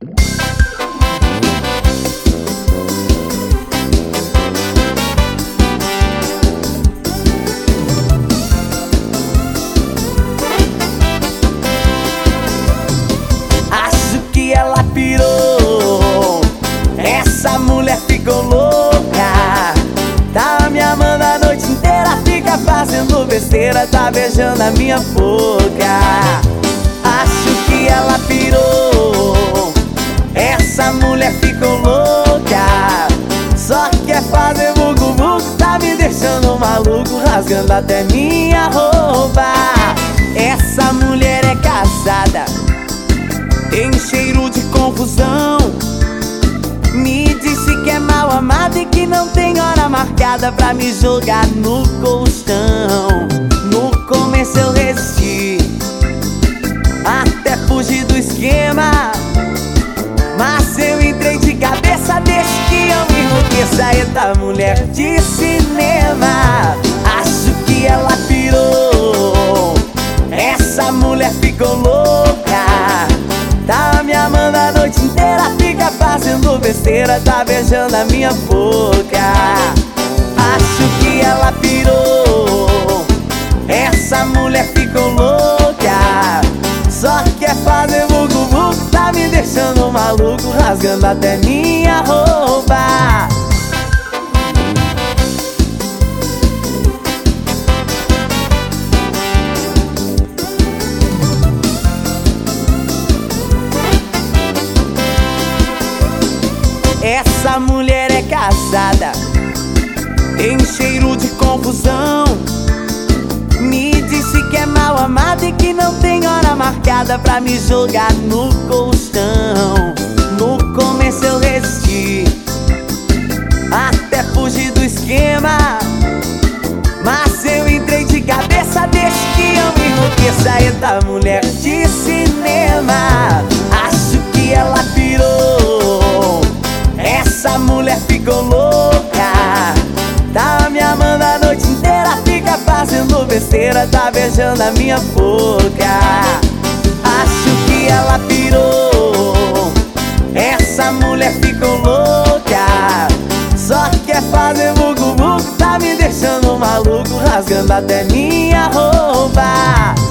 Acho que ela pirou, essa mulher ficou louca. Tá me amando a noite inteira, fica fazendo besteira, tá beijando a minha boca. Acho que ela pirou, essa mulher ficou louca. Só quer fazer bugu-bugu, tá me deixando maluco, rasgando até minha roupa. Essa mulher é casada, tem cheiro de confusão. Me disse que é mal amada e que não tem hora marcada pra me jogar no colchão. No começo eu resisti, até fugir do esquema, mas eu entrei de cabeça, deixa que eu me enlouqueça. Eita, mulher de cinema, acho que ela pirou, essa mulher ficou louca. Tá me amando a noite inteira, fica fazendo besteira, tá beijando a minha boca. Acho que ela pirou, essa mulher ficou louca. Só quer fazer bugu-bugu, tá me deixando maluco, rasgando até minha roupa. Essa mulher é casada, tem cheiro de confusão. Me disse que é mal amada e que não tem hora marcada pra me jogar no colchão. No começo eu resisti, até fugir do esquema, mas eu entrei de cabeça, deixa que eu me enlouqueça. Eita, mulher de cinema, acho que ela pirou, essa mulher ficou louca. Tá me amando a noite inteira, fica fazendo besteira, tá beijando a minha boca. Acho que ela pirou, essa mulher ficou louca. Só quer fazer bugu-bugu, tá me deixando maluco, rasgando até minha roupa.